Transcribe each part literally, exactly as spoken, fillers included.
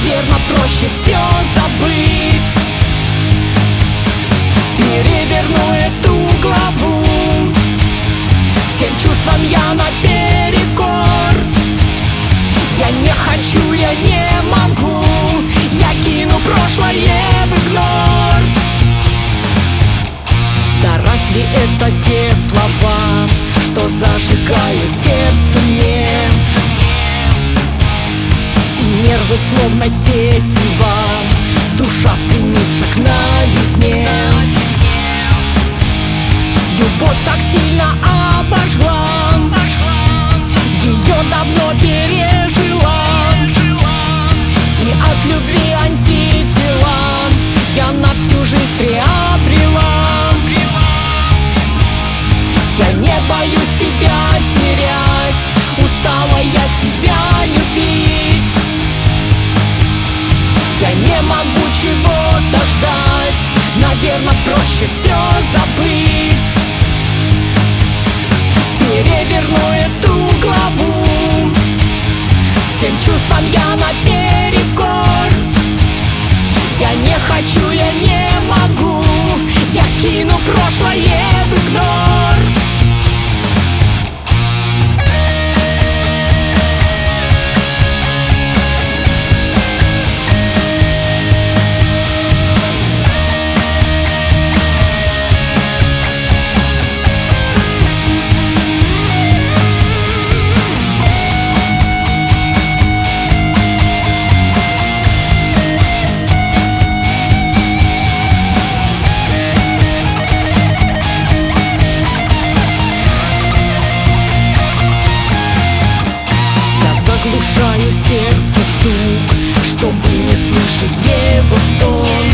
наверно, проще все забыть. Переверну эту главу, всем чувствам я наперекор. Я не хочу, я не могу, я кину прошлое в игнор. Да разве это те слова, что зажигают сердце мне? И нервы словно тетива, душа стремится к новизне. Любовь так сильно обожгла, ее давно пережила, и от любви антитела я на всю жизнь приобрела. Я не боюсь тебя терять, устала я тебя любить. Я не могу чего-то ждать, наверно, проще все забыть. Переверну эту главу, всем чувствам я наперекор. Я не хочу, я не могу, я кину прошлое в игнор. Заглушаю сердце стук, чтобы не слышать его стон.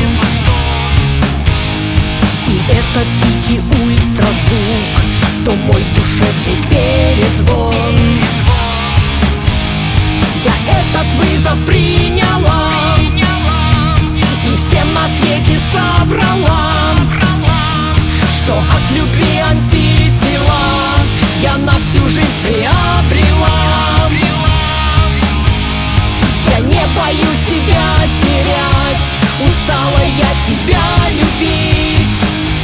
И этот тихий ультразвук, то мой душевный перезвон. Я этот вызов приняла и всем на свете соврала, что от любви антитела я на всю жизнь приобрела. Я не боюсь тебя терять, устала я тебя любить.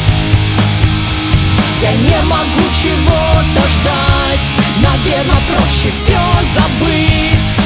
Я не могу чего-то ждать, наверно, проще все забыть.